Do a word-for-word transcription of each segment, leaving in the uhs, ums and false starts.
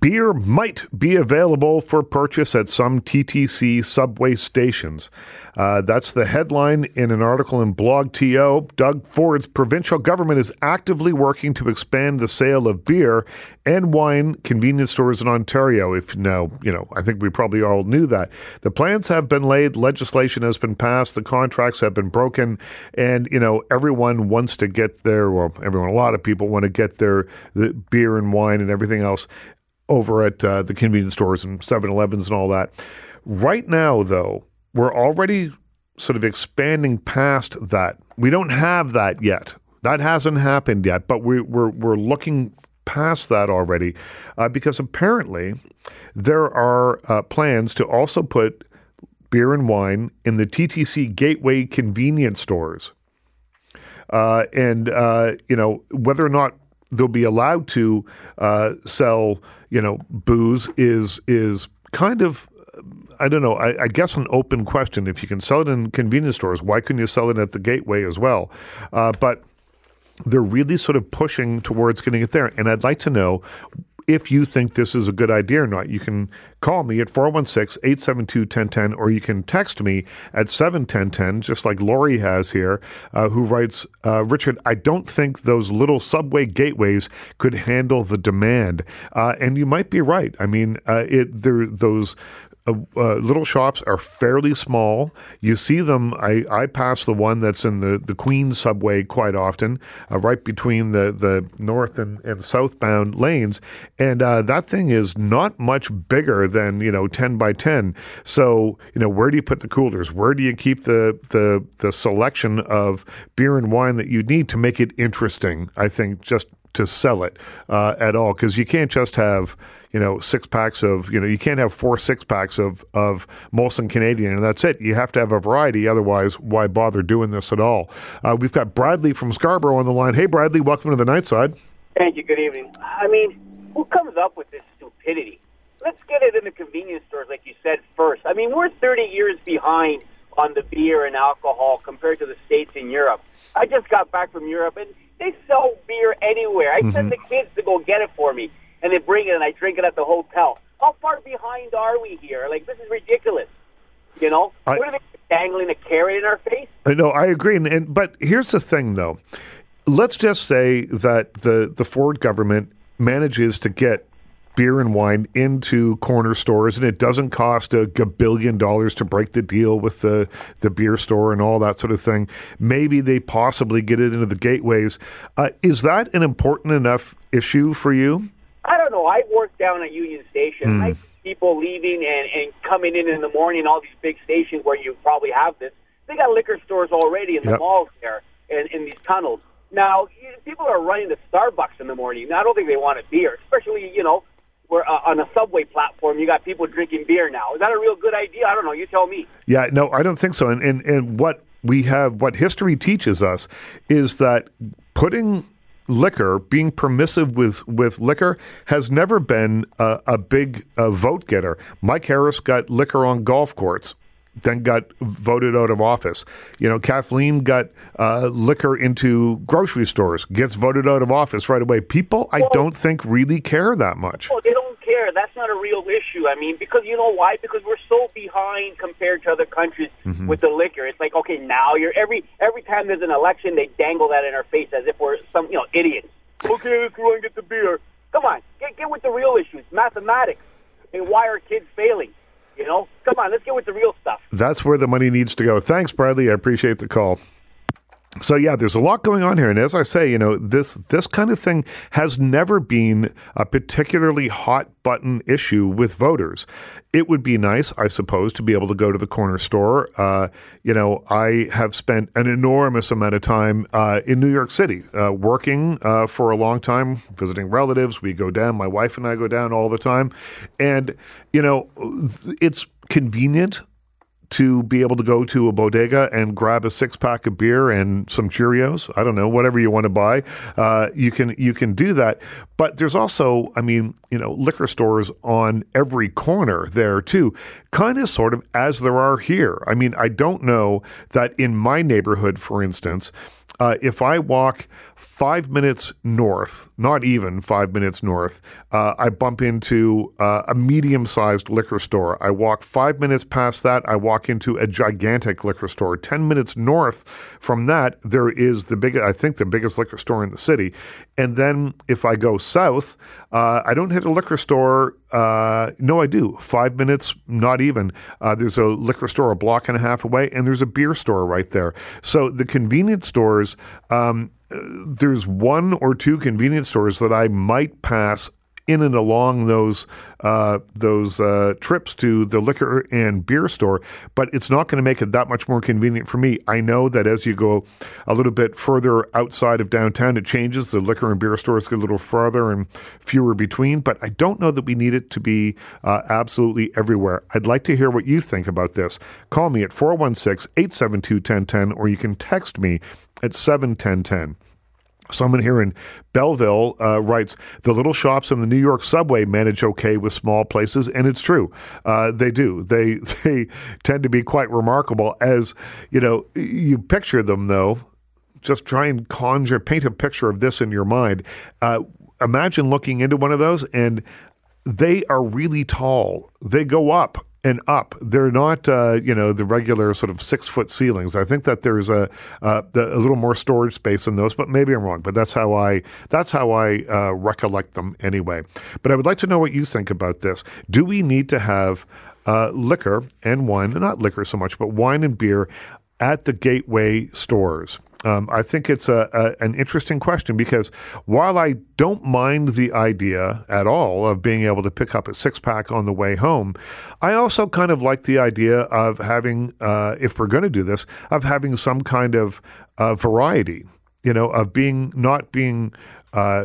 Beer might be available for purchase at some T T C subway stations. Uh, that's the headline in an article in Blog T O. Doug Ford's provincial government is actively working to expand the sale of beer and wine convenience stores in Ontario. If now, you know, I think we probably all knew that. The plans have been laid, legislation has been passed, the contracts have been broken, and, you know, everyone wants to get their, well, everyone, a lot of people want to get their the beer and wine and everything else over at uh, the convenience stores and seven elevens and all that. Right now, though, we're already sort of expanding past that. We don't have that yet. That hasn't happened yet, but we, we're we're looking past that already uh, because apparently there are uh, plans to also put beer and wine in the T T C Gateway convenience stores. Uh, and, uh, you know, whether or not they'll be allowed to uh, sell, you know, booze is is kind of, I don't know, I, I guess an open question. If you can sell it in convenience stores, why couldn't you sell it at the Gateway as well? Uh, but they're really sort of pushing towards getting it there. And I'd like to know if you think this is a good idea or not. You can call me at four one six, eight seven two, one zero one zero, or you can text me at seven one zero one zero, just like Lori has here, uh, who writes, uh, Richard, I don't think those little subway gateways could handle the demand. Uh, and you might be right. I mean, uh, it there those Uh, uh, little shops are fairly small. You see them. I, I pass the one that's in the, the Queens subway quite often, uh, right between the, the north and, and southbound lanes. And uh, that thing is not much bigger than, you know, ten by ten. So, you know, where do you put the coolers? Where do you keep the, the, the selection of beer and wine that you need to make it interesting, I think, just to sell it uh, at all? Because you can't just have, you know, six packs of, you know, you can't have four six packs of, of Molson Canadian and that's it. You have to have a variety. Otherwise, why bother doing this at all? Uh, we've got Bradley from Scarborough on the line. Hey, Bradley, welcome to the Night Side. Thank you. Good evening. I mean, who comes up with this stupidity? Let's get it in the convenience stores, like you said, first. I mean, we're thirty years behind on the beer and alcohol compared to the States and Europe. I just got back from Europe, and they sell beer anywhere. I mm-hmm. send the kids to go get it for me. And they bring it, and I drink it at the hotel. How far behind are we here? Like, this is ridiculous. You know? I, what are they dangling a carrot in our face? I know, I agree. And, and But here's the thing, though. Let's just say that the, the Ford government manages to get beer and wine into corner stores, and it doesn't cost a billion dollars to break the deal with the, the beer store and all that sort of thing. Maybe they possibly get it into the gateways. Uh, is that an important enough issue for you? I don't know. I work down at Union Station. Mm. I see people leaving and, and coming in in the morning, all these big stations where you probably have this. They got liquor stores already in the yep. malls there and in these tunnels. Now, people are running to Starbucks in the morning. Now, I don't think they want a beer, especially, you know, we're uh, on a subway platform. You got people drinking beer now. Is that a real good idea? I don't know. You tell me. Yeah, no, I don't think so. And and, and what we have, what history teaches us is that putting liquor, being permissive with, with liquor, has never been a, a big uh, vote getter. Mike Harris got liquor on golf courts, then got voted out of office. You know, Kathleen got uh, liquor into grocery stores, gets voted out of office right away. People, I well, don't think, really care that much. Well, they don't care. That's not a real issue. I mean, because you know why? Because we're so behind compared to other countries mm-hmm. with the liquor. It's like, okay, now you're every every time there's an election, they dangle that in our face as if we're some, you know, idiots. Okay, let's go and get the beer. Come on, get get with the real issues. Mathematics. And why are kids failing? You know, come on, let's get with the real stuff. That's where the money needs to go. Thanks, Bradley. I appreciate the call. So, yeah, there's a lot going on here. And as I say, you know, this this kind of thing has never been a particularly hot button issue with voters. It would be nice, I suppose, to be able to go to the corner store. Uh, you know, I have spent an enormous amount of time uh, in New York City uh, working uh, for a long time, visiting relatives. We go down, my wife and I go down all the time. And, you know, it's convenient to be able to go to a bodega and grab a six-pack of beer and some Cheerios. I don't know, whatever you want to buy. Uh, you can you can do that. But there's also, I mean, you know, liquor stores on every corner there too, kind of sort of as there are here. I mean, I don't know that in my neighborhood, for instance, uh, if I walk five minutes north, not even five minutes north, uh, I bump into uh, a medium-sized liquor store. I walk five minutes past that, I walk into a gigantic liquor store. Ten minutes north from that, there is the big, I think the biggest liquor store in the city. And then if I go south, uh, I don't hit a liquor store. Uh, no, I do. Five minutes, not even. Uh, there's a liquor store a block and a half away, and there's a beer store right there. So the convenience stores, um, there's one or two convenience stores that I might pass in and along those uh, those uh, trips to the liquor and beer store, but it's not going to make it that much more convenient for me. I know that as you go a little bit further outside of downtown, it changes. The liquor and beer stores get a little farther and fewer between, but I don't know that we need it to be uh, absolutely everywhere. I'd like to hear what you think about this. Call me at four one six, eight seven two, one zero one zero, or you can text me at seven one zero one zero. Someone here in Belleville uh, writes, the little shops in the New York subway manage okay with small places, and it's true. Uh, they do. They they tend to be quite remarkable. As, you know, you picture them, though, just try and conjure, paint a picture of this in your mind. Uh, imagine looking into one of those, and they are really tall. They go up and up. They're not, uh, you know, the regular sort of six-foot ceilings. I think that there's a uh, a little more storage space in those, but maybe I'm wrong. But that's how I that's how I uh, recollect them anyway. But I would like to know what you think about this. Do we need to have uh, liquor and wine, not liquor so much, but wine and beer at the gateway stores? Um, I think it's a, a, an interesting question because while I don't mind the idea at all of being able to pick up a six-pack on the way home, I also kind of like the idea of having, uh, if we're going to do this, of having some kind of uh, variety, you know, of being not being uh,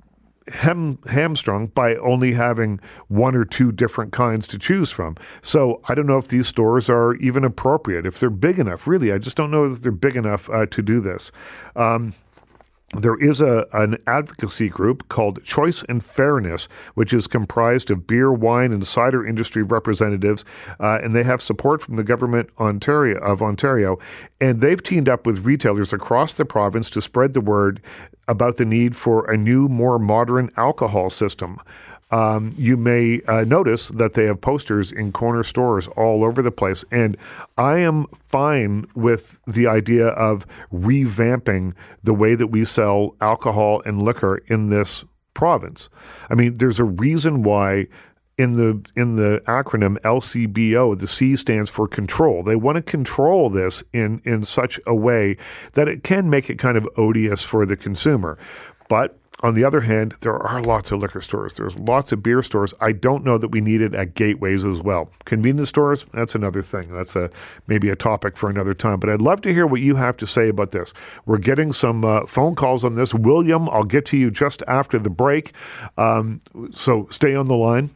Hem, hamstrung by only having one or two different kinds to choose from. So I don't know if these stores are even appropriate, if they're big enough. Really, I just don't know if they're big enough uh, to do this. Um, There is a an advocacy group called Choice and Fairness, which is comprised of beer, wine, and cider industry representatives, uh, and they have support from the government Ontario of Ontario. And they've teamed up with retailers across the province to spread the word about the need for a new, more modern alcohol system. Um, you may uh, notice that they have posters in corner stores all over the place. And I am fine with the idea of revamping the way that we sell alcohol and liquor in this province. I mean, there's a reason why in the in the acronym L C B O, the C stands for control. They want to control this in, in such a way that it can make it kind of odious for the consumer. But on the other hand, there are lots of liquor stores. There's lots of beer stores. I don't know that we need it at gateways as well. Convenience stores, that's another thing. That's a maybe a topic for another time. But I'd love to hear what you have to say about this. We're getting some uh, phone calls on this. William, I'll get to you just after the break. Um, so stay on the line.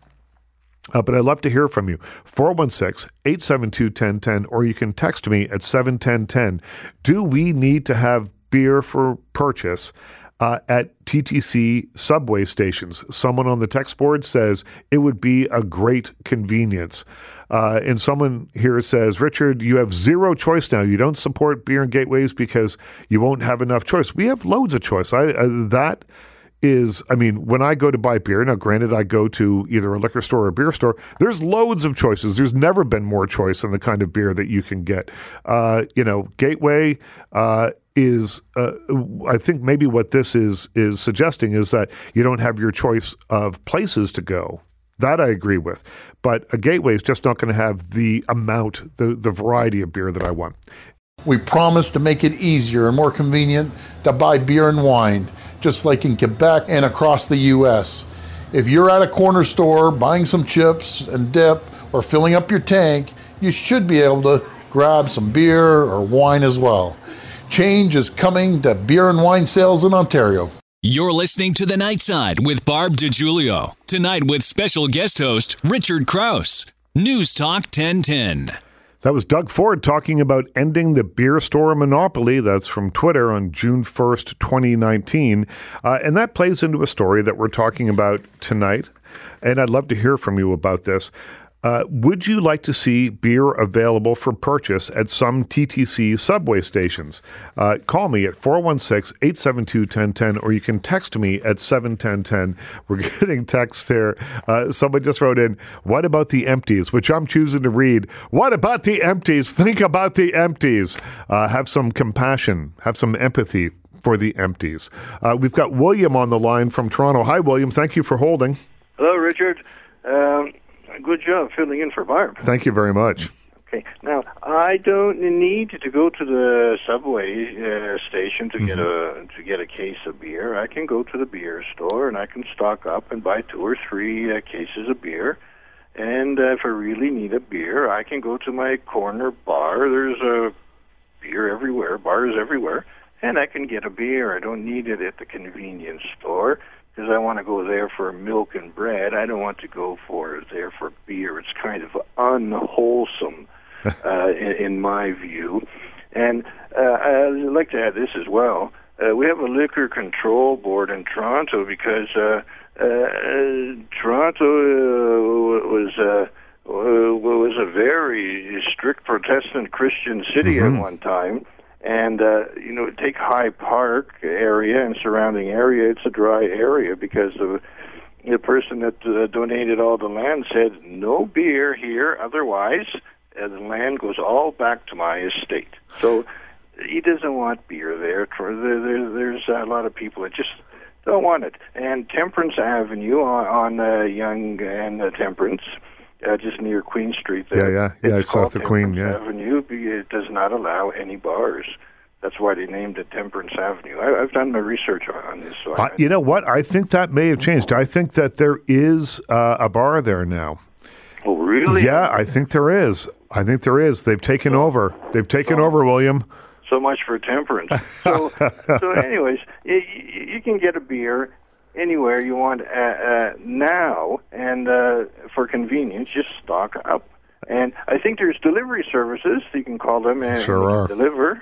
Uh, but I'd love to hear from you. four one six, eight seven two, one zero one zero, or you can text me at seven one zero one zero. Do we need to have beer for purchase Uh, at T T C subway stations? Someone on the text board says it would be a great convenience. Uh, and someone here says, Richard, you have zero choice now. You don't support beer and gateways because you won't have enough choice. We have loads of choice. I, uh, that is, I mean, when I go to buy beer, now granted I go to either a liquor store or a beer store, there's loads of choices. There's never been more choice in the kind of beer that you can get. Uh, you know, Gateway uh, is, uh, I think maybe what this is is suggesting is that you don't have your choice of places to go. That I agree with. But a Gateway is just not going to have the amount, the, the variety of beer that I want. We promise to make it easier and more convenient to buy beer and wine, just like in Quebec and across the U S. If you're at a corner store buying some chips and dip or filling up your tank, you should be able to grab some beer or wine as well. Change is coming to beer and wine sales in Ontario. You're listening to The Night Side with Barb DiGiulio. Tonight with special guest host Richard Krause. News Talk ten ten. That was Doug Ford talking about ending the beer store monopoly. That's from Twitter on June first, twenty nineteen. Uh, and that plays into a story that we're talking about tonight. And I'd love to hear from you about this. Uh, would you like to see beer available for purchase at some T T C subway stations? Uh, call me at four one six, eight seven two, one zero one zero, or you can text me at seven one zero one zero. We're getting texts here. Uh, someone just wrote in, what about the empties? Which I'm choosing to read. What about the empties? Think about the empties. Uh, have some compassion. Have some empathy for the empties. Uh, we've got William on the line from Toronto. Hi, William. Thank you for holding. Hello, Richard. Um, good job filling in for Barb. Thank you very much. Okay. Now, I don't need to go to the subway uh, station to mm-hmm. get a to get a case of beer. I can go to the beer store and I can stock up and buy two or three uh, cases of beer. And uh, if I really need a beer, I can go to my corner bar. There's a beer everywhere, bars everywhere, and I can get a beer. I don't need it at the convenience store, because I want to go there for milk and bread. I don't want to go for there for beer. It's kind of unwholesome, uh, in, in my view. And uh, I'd like to add this as well. Uh, we have a liquor control board in Toronto because uh, uh, Toronto uh, was uh, was a very strict Protestant Christian city mm-hmm. at one time. And, uh, you know, take High Park area and surrounding area, it's a dry area because of the person that uh, donated all the land said, no beer here, otherwise uh, the land goes all back to my estate. So he doesn't want beer there. there, there there's a lot of people that just don't want it. And Temperance Avenue on, on uh, Yonge and uh, Temperance, Uh, just near Queen Street there. Yeah, yeah, yeah, south of Queen, yeah. Avenue, it does not allow any bars. That's why they named it Temperance Avenue. I, I've done my research on this. So uh, I, you know what? I think that may have changed. I think that there is uh, a bar there now. Oh, really? Yeah, I think there is. I think there is. They've taken so, over. They've taken so, over, William. So much for temperance. So, so anyways, you, you can get a beer anywhere you want uh, uh, now, and uh, for convenience, just stock up. And I think there's delivery services. You can call them and sure are. deliver.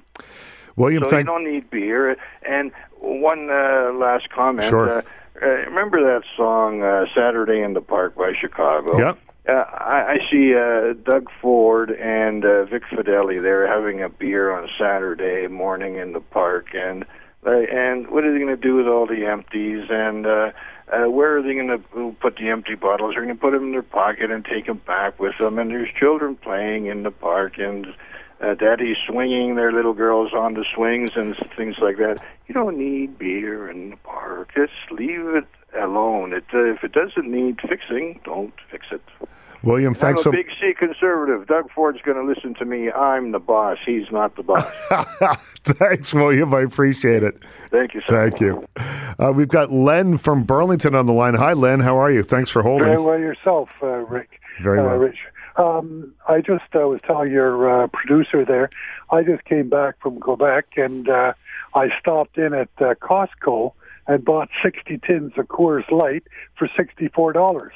William, so thank- you don't need beer. And one uh, last comment. Sure. Uh, uh, remember that song, uh, Saturday in the Park by Chicago? Yep. Uh, I, I see uh, Doug Ford and uh, Vic Fideli there having a beer on Saturday morning in the park. And uh, and what are they going to do with all the empties? And uh, uh, where are they going to put the empty bottles? They're going to put them in their pocket and take them back with them. And there's children playing in the park and uh, daddies swinging their little girls on the swings and things like that. You don't need beer in the park. Just leave it alone. It, uh, if it doesn't need fixing, don't fix it. William, thanks I'm a so big C conservative. Doug Ford's going to listen to me. I'm the boss. He's not the boss. Thanks, William. I appreciate it. Thank you, sir. Thank you. Uh, we've got Len from Burlington on the line. Hi, Len. How are you? Thanks for holding. Very well yourself, uh, Rick. Very well. Uh, Rich. Um, I just uh, was telling your uh, producer there, I just came back from Quebec, and uh, I stopped in at uh, Costco and bought sixty tins of Coors Light for sixty-four dollars.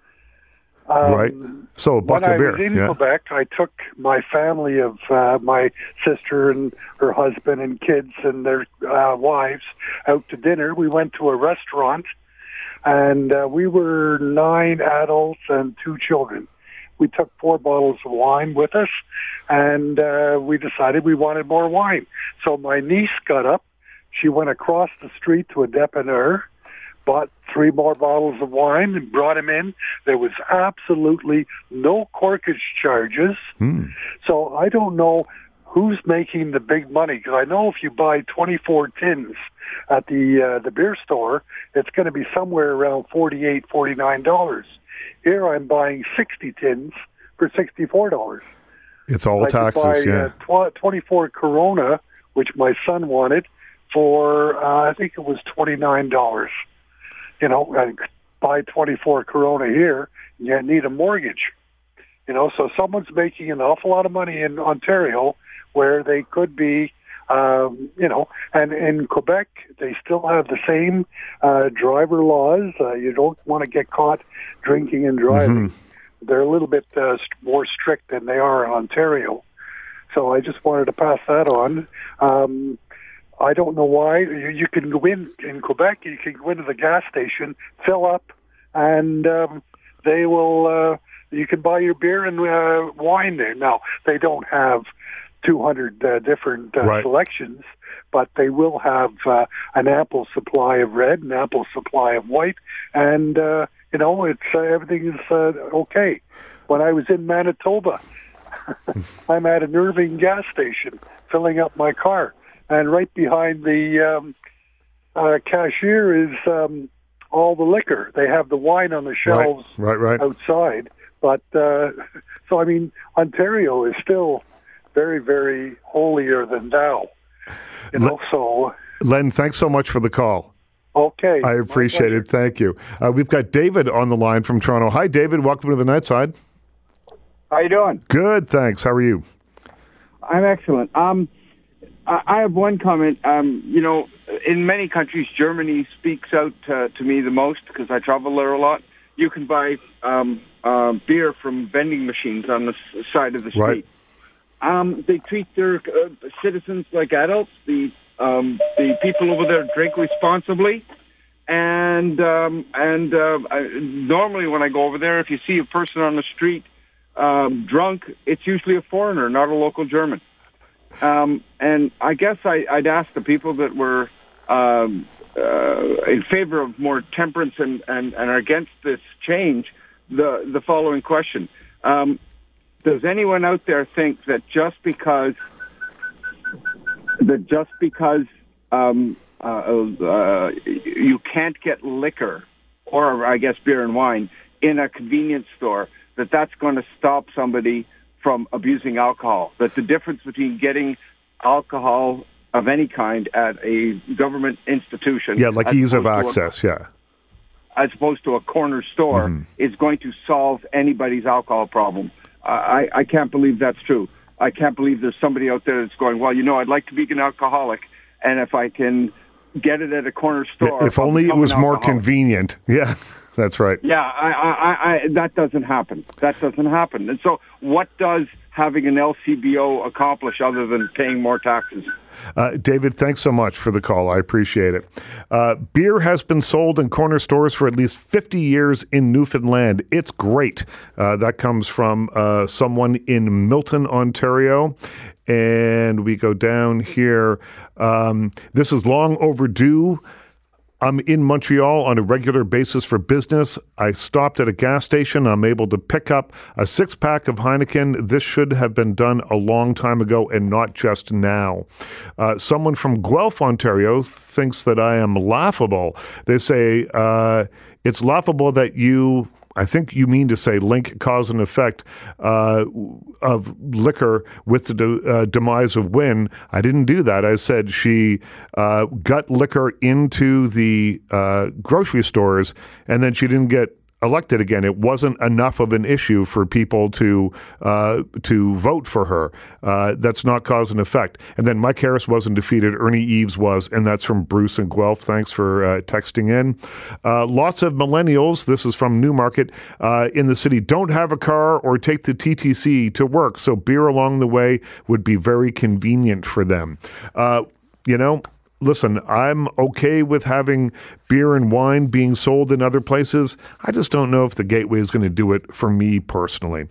Um, right. So a buck when of beer. I was in yeah. Quebec, I took my family of uh, my sister and her husband and kids and their uh, wives out to dinner. We went to a restaurant, and uh, we were nine adults and two children. We took four bottles of wine with us, and uh, we decided we wanted more wine. So my niece got up. She went across the street to a dépanneur, bought three more bottles of wine and brought them in. There was absolutely no corkage charges. Mm. So I don't know who's making the big money, because I know if you buy twenty-four tins at the uh, the beer store, it's going to be somewhere around forty-eight dollars, forty-nine dollars. Here I'm buying sixty tins for sixty-four dollars. It's all I taxes, could buy, yeah. Uh, tw- twenty-four Corona, which my son wanted, for uh, I think it was twenty-nine dollars. You know, I buy twenty-four Corona here, you need a mortgage. You know, so someone's making an awful lot of money in Ontario where they could be, um, you know, and in Quebec, they still have the same uh, driver laws. Uh, you don't want to get caught drinking and driving. Mm-hmm. They're a little bit uh, more strict than they are in Ontario. So I just wanted to pass that on. Um, I don't know why. You, you can go in, in Quebec, you can go into the gas station, fill up, and um, they will uh, You can buy your beer and uh, wine there. Now, they don't have two hundred uh, different uh, right. selections, but they will have uh, an ample supply of red, an ample supply of white, and, uh, you know, it's uh, everything is uh, okay. When I was in Manitoba, I'm at an Irving gas station filling up my car, and right behind the um, uh, cashier is um, all the liquor. They have the wine on the shelves right, right, right. outside. But, uh, so, I mean, Ontario is still very, very holier than thou. You know, so... Len, thanks so much for the call. Okay. I appreciate it. Thank you. Uh, we've got David on the line from Toronto. Hi, David. Welcome to the Nightside. How you doing? Good, thanks. How are you? I'm excellent. Um, I, I have one comment. Um, you know, in many countries, Germany speaks out uh, to me the most because I travel there a lot. You can buy um, uh, beer from vending machines on the s- side of the street. Right. Um, they treat their uh, citizens like adults. The um, the people over there drink responsibly, and um, and uh, I, normally when I go over there, if you see a person on the street um, drunk, it's usually a foreigner, not a local German. Um, and I guess I, I'd ask the people that were um, uh, in favor of more temperance and, and, and are against this change the the following question. Um, Does anyone out there think that just because that just because um, uh, uh, you can't get liquor, or I guess beer and wine, in a convenience store, that that's going to stop somebody from abusing alcohol? That the difference between getting alcohol of any kind at a government institution, yeah, like ease of access, a, yeah, as opposed to a corner store, mm-hmm. is going to solve anybody's alcohol problem. I, I can't believe that's true. I can't believe there's somebody out there that's going, well, you know, I'd like to be an alcoholic, and if I can get it at a corner store... If only it was more convenient. Yeah, that's right. Yeah, I, I, I, that doesn't happen. That doesn't happen. And so what does having an L C B O accomplish other than paying more taxes? Uh, David, thanks so much for the call. I appreciate it. Uh, beer has been sold in corner stores for at least fifty years in Newfoundland. It's great. Uh, that comes from uh, someone in Milton, Ontario. And we go down here. Um, this is long overdue. I'm in Montreal on a regular basis for business. I stopped at a gas station. I'm able to pick up a six-pack of Heineken. This should have been done a long time ago and not just now. Uh, someone from Guelph, Ontario, thinks that I am laughable. They say, uh, it's laughable that you... I think you mean to say link cause and effect uh, of liquor with the de- uh, demise of Wynne. I didn't do that. I said she uh, got liquor into the uh, grocery stores and then she didn't get elected again. It wasn't enough of an issue for people to uh, to vote for her. Uh, that's not cause and effect. And then Mike Harris wasn't defeated. Ernie Eves was, and that's from Bruce and Guelph. Thanks for uh, texting in. Uh, lots of millennials, this is from Newmarket, uh, in the city don't have a car or take the T T C to work, so beer along the way would be very convenient for them. Uh, you know, Listen, I'm okay with having beer and wine being sold in other places. I just don't know if the Gateway is going to do it for me personally.